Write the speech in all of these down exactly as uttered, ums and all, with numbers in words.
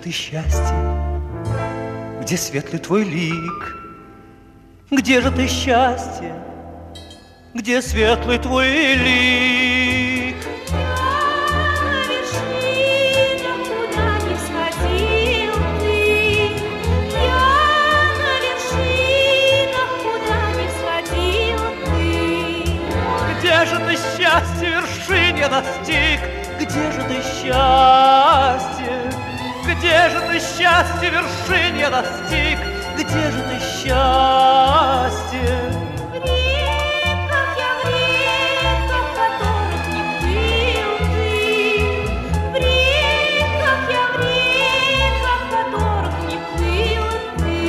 ты, счастье? Где светлый твой лик? Где же ты, счастье? Где светлый твой лик? Где же ты, счастье, вершин я достиг? Где же ты, счастье? Где же ты, счастье, вершин я достиг? Где же ты, счастье? В реках я, в реках, в которых не был ты. В реках я, в реках, в которых не был ты.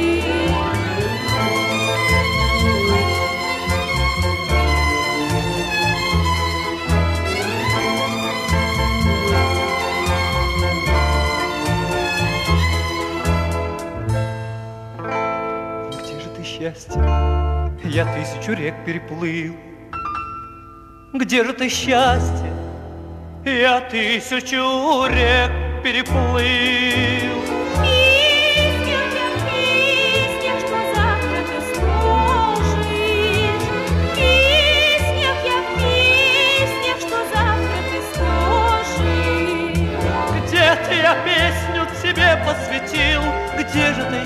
Счастье, я тысячу рек переплыл. Где же ты, счастье? Я тысячу рек переплыл. В песнях я, в песнях, что завтра ты сложишь. В песнях я, в песнях, что завтра ты сложишь. Где-то я песню тебе посвятил. Где же ты,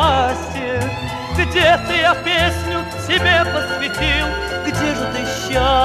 счастье? Где-то я песню тебе посвятил. Где же ты, счастье?